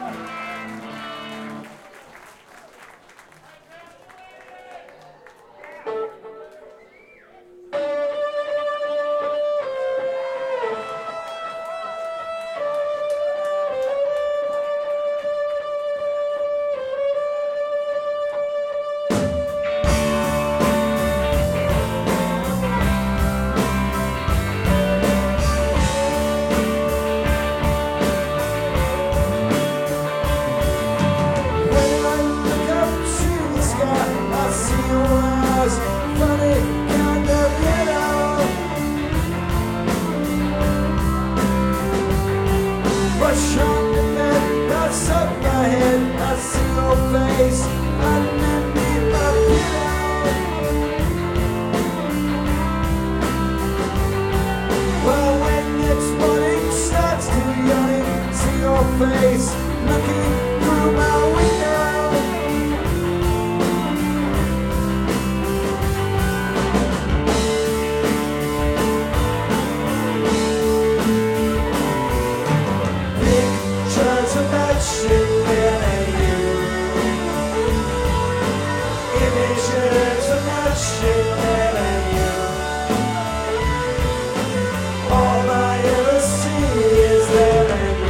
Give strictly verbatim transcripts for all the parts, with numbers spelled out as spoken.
Face looking through my window. Pictures of that shit and you, images of that shit and you. All I ever see is there and you.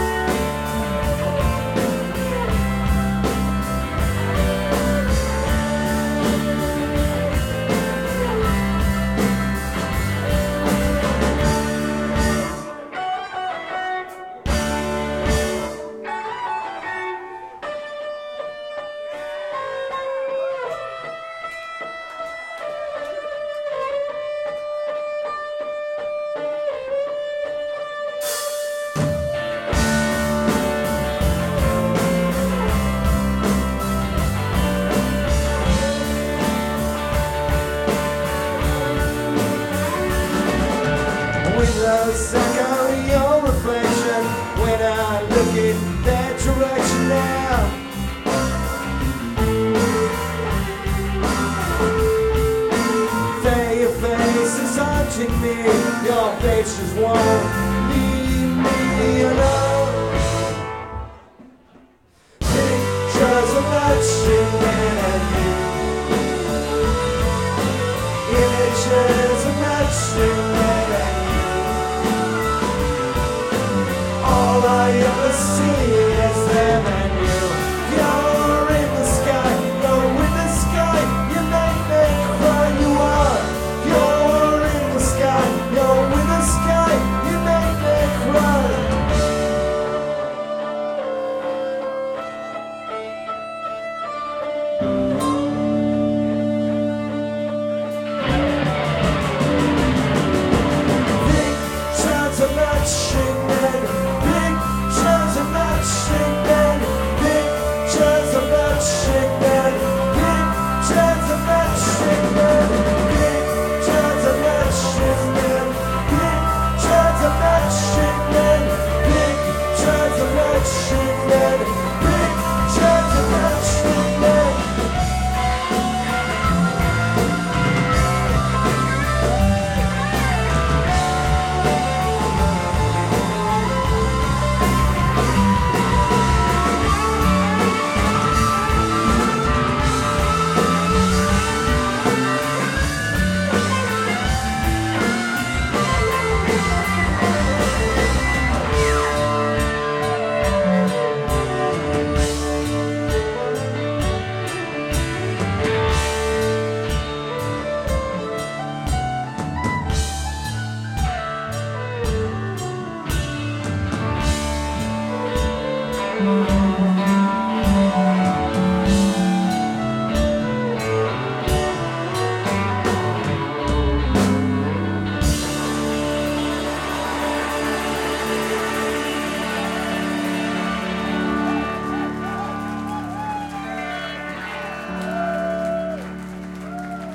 Windows echo your reflection when I look in that direction now. There your face is haunting me, your face just won't leave me alone. Pictures of that shit and you, images of that shit and you. All I ever see is them and you. You're in the sky, you're in the sky. You make me cry, you are. You're in the sky, you're in the sky. You make me cry. Pictures of that shit, man. Pictures of that shit, man. Pictures of that shit, man. Pictures of that shit, man. Pictures of that shit, man. Pictures of that shit, man. Pictures of that shit.